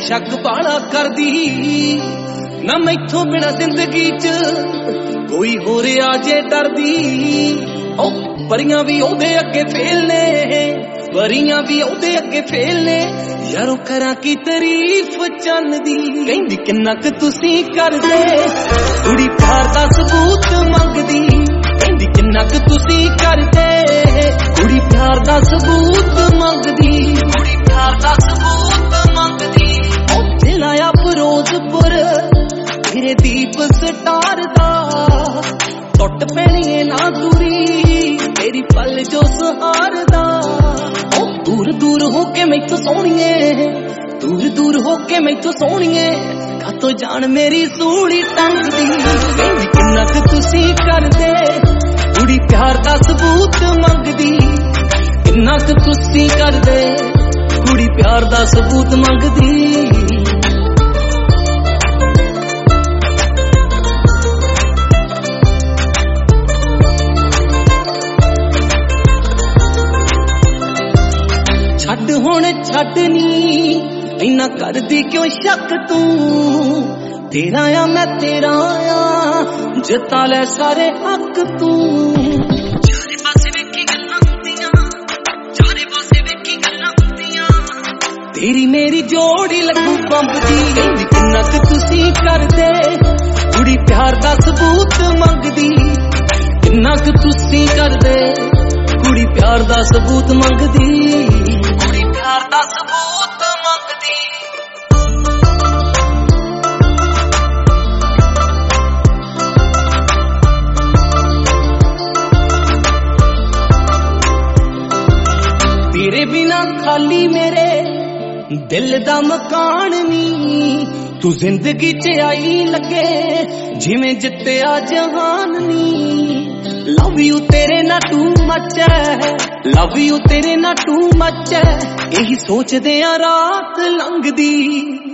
शक बाला करदी ना मैथों बिना जिंदगी च कोई होर आ जे डरदी ओ परियां भी ओदे अगे फेल ने परियां भी ओदे अगे फेल ने यारो करा की तारीफ चन्न दी कहंदी किन्ना क तुसीं करदे कुड़ी प्यार दा सबूत मंगदी कहंदी किन्ना क तुसीं करदे कुड़ी प्यार दा सबूत मंगदी कुड़ी प्यार दा सबूत मंगदी ओ दिल आया फिरोजपुर तेरे दीप स्टार दा टुट पैनी ना दूरी तेरी पल जो सहार दा ओ दूर दूर होके मैथों सोहणीए दूर दूर होके मैथों सोहणीए कातों जान मेरी सूली टंगदी कहंदी किन्ना क तुसीं करदे कुड़ी प्यार दा सबूत मंगदी किन्ना क तुसीं करदे कुड़ी प्यार दा सबूत मंगदी छड्ड हुण छड्डनी इन्ना करदी क्यों शक तू तेरा आ मैं तेरा आ जिता ले सारे हक तू चारे पासे वेखी गल्लां हुंदियां चारे पासे वेखी गल्लां हुंदियां तेरी मेरी जोड़ी लगू कंबदी कहंदी किन्ना क तुसीं करदे कुड़ी प्यार दा सबूत मंगदी किन्ना क तुसीं करदे कुड़ी प्यार दा सबूत मंगदी कुड़ी प्यार दा सबूत मंगदी तेरे बिना खाली मेरे दिल दा मकान नी तू जिंदगी च आई लगे जिवें जित्तिया जहान नी लव यू तेरे ना टू मच है लव यू तेरे ना टू मच है यही सोचदे आ रात लंघदी